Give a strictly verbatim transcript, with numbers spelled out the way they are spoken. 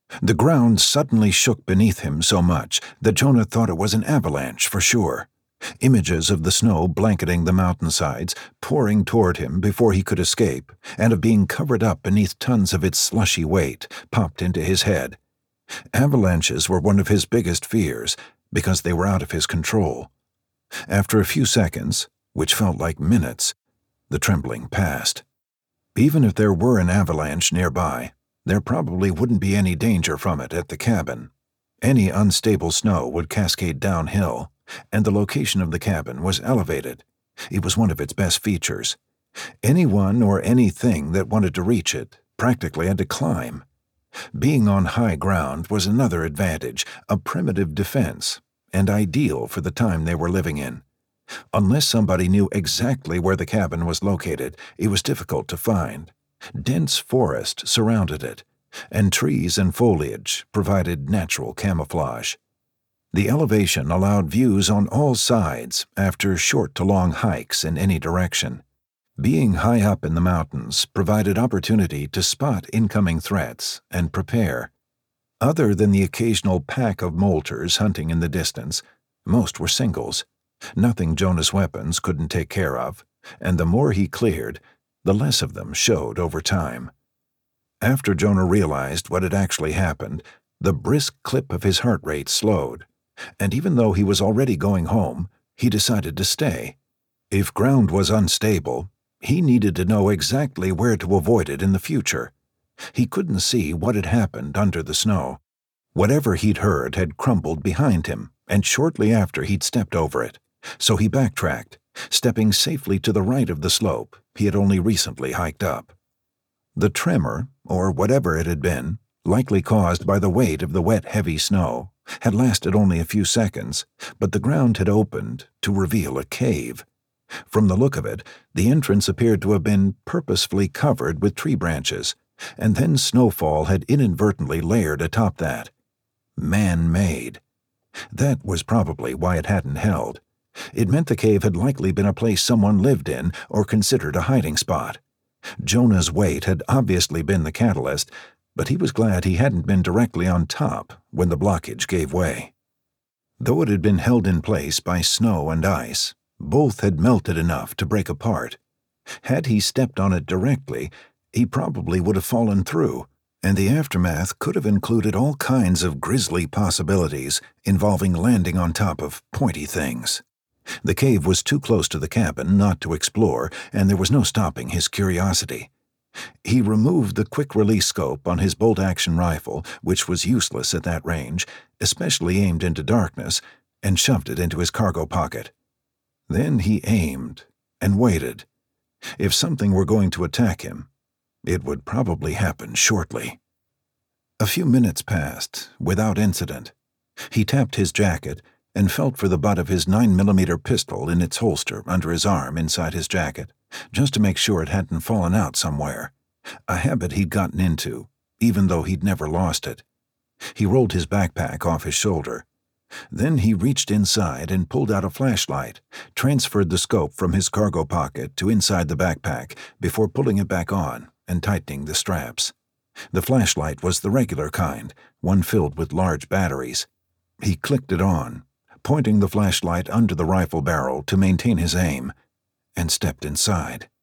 The ground suddenly shook beneath him so much that Jonah thought it was an avalanche for sure. Images of the snow blanketing the mountainsides, pouring toward him before he could escape, and of being covered up beneath tons of its slushy weight, popped into his head. Avalanches were one of his biggest fears, because they were out of his control. After a few seconds, which felt like minutes, the trembling passed. Even if there were an avalanche nearby, there probably wouldn't be any danger from it at the cabin. Any unstable snow would cascade downhill, and the location of the cabin was elevated. It was one of its best features. Anyone or anything that wanted to reach it practically had to climb. Being on high ground was another advantage, a primitive defense, and ideal for the time they were living in. Unless somebody knew exactly where the cabin was located, it was difficult to find. Dense forest surrounded it, and trees and foliage provided natural camouflage. The elevation allowed views on all sides after short to long hikes in any direction. Being high up in the mountains provided opportunity to spot incoming threats and prepare. Other than the occasional pack of molters hunting in the distance, most were singles. Nothing Jonah's weapons couldn't take care of, and the more he cleared, the less of them showed over time. After Jonah realized what had actually happened, the brisk clip of his heart rate slowed, and even though he was already going home, he decided to stay. If ground was unstable, he needed to know exactly where to avoid it in the future. He couldn't see what had happened under the snow. Whatever he'd heard had crumbled behind him, and shortly after he'd stepped over it, so he backtracked, stepping safely to the right of the slope he had only recently hiked up. The tremor, or whatever it had been, likely caused by the weight of the wet, heavy snow, had lasted only a few seconds, but the ground had opened to reveal a cave. From the look of it, the entrance appeared to have been purposefully covered with tree branches, and then snowfall had inadvertently layered atop that. Man-made. That was probably why it hadn't held. It meant the cave had likely been a place someone lived in or considered a hiding spot. Jonah's weight had obviously been the catalyst, but he was glad he hadn't been directly on top when the blockage gave way. Though it had been held in place by snow and ice, both had melted enough to break apart. Had he stepped on it directly, he probably would have fallen through, and the aftermath could have included all kinds of grisly possibilities involving landing on top of pointy things. The cave was too close to the cabin not to explore, and there was no stopping his curiosity. He removed the quick-release scope on his bolt-action rifle, which was useless at that range, especially aimed into darkness, and shoved it into his cargo pocket. Then he aimed and waited. If something were going to attack him, it would probably happen shortly. A few minutes passed without incident. He tapped his jacket and felt for the butt of his nine millimeter pistol in its holster under his arm inside his jacket, just to make sure it hadn't fallen out somewhere, a habit he'd gotten into, even though he'd never lost it. He rolled his backpack off his shoulder. Then he reached inside and pulled out a flashlight, transferred the scope from his cargo pocket to inside the backpack before pulling it back on and tightening the straps. The flashlight was the regular kind, one filled with large batteries. He clicked it on, pointing the flashlight under the rifle barrel to maintain his aim, and stepped inside.